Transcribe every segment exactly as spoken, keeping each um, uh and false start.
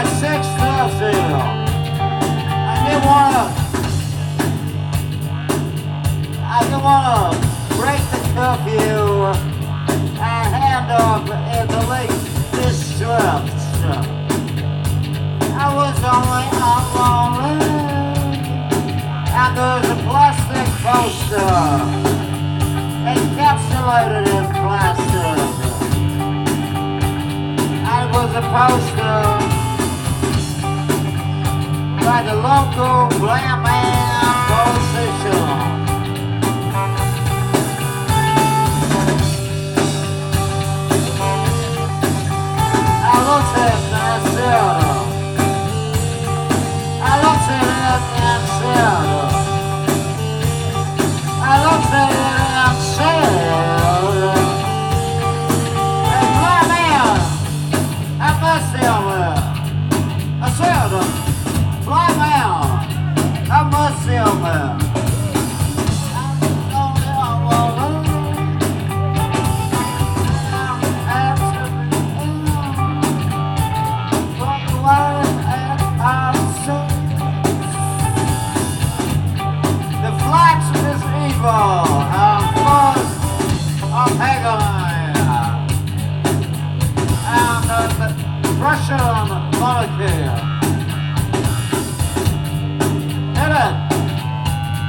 by six thirty. I didn't wanna, I didn't wanna break the curfew and hand off in the Lake District. I was only out lonely, and there's a plastic poster, encapsulated in plastic. And it was a poster by the local Glam Man Position. I looked at it and I said, I looked at it and said, I looked at it and said, hey, Glam Man, have mercy on me. I said, Glam Man, have mercy on me. I'm full of agony and uh, the pressure on the monarchy. Hit it!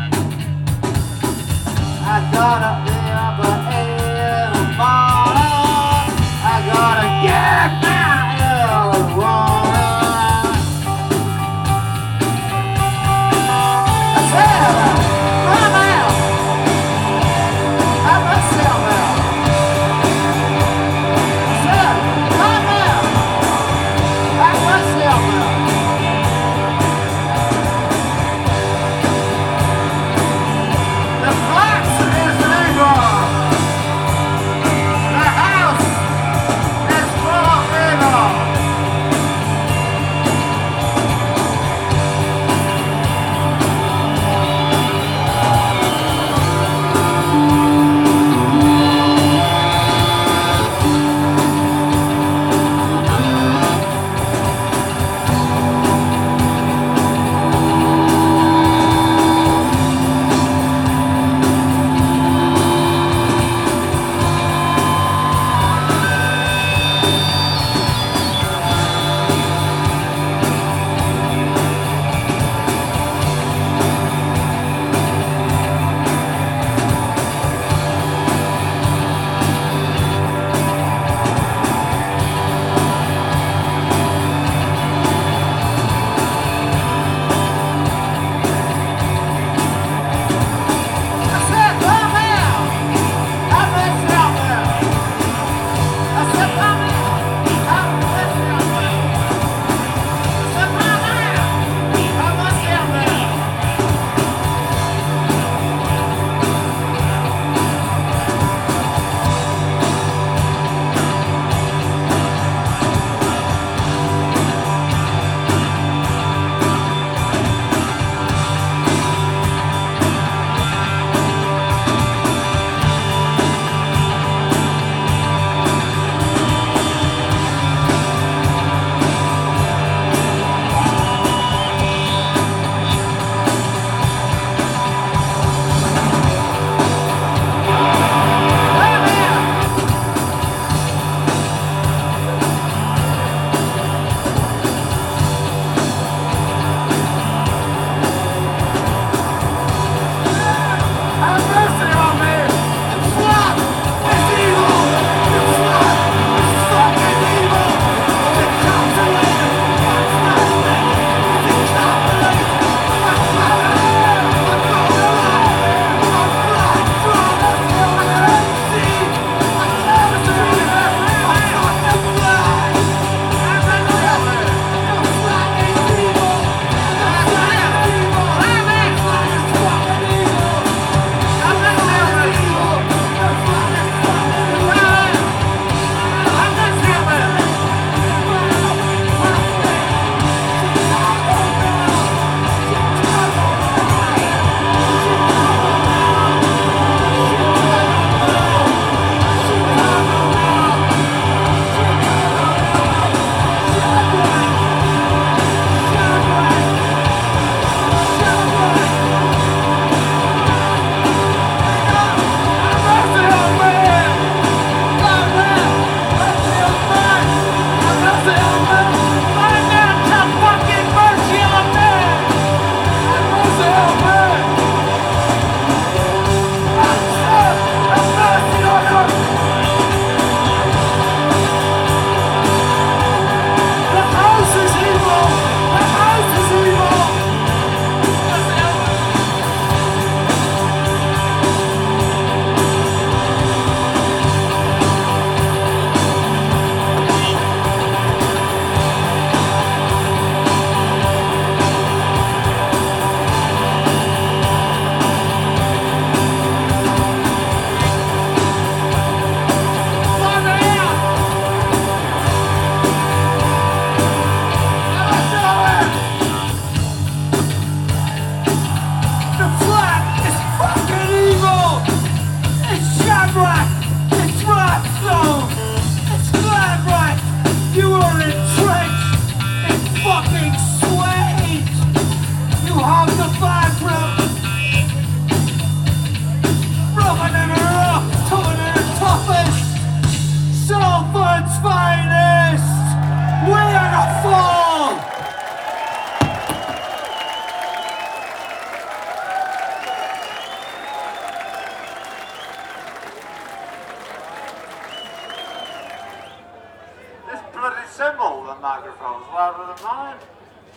out of the mind.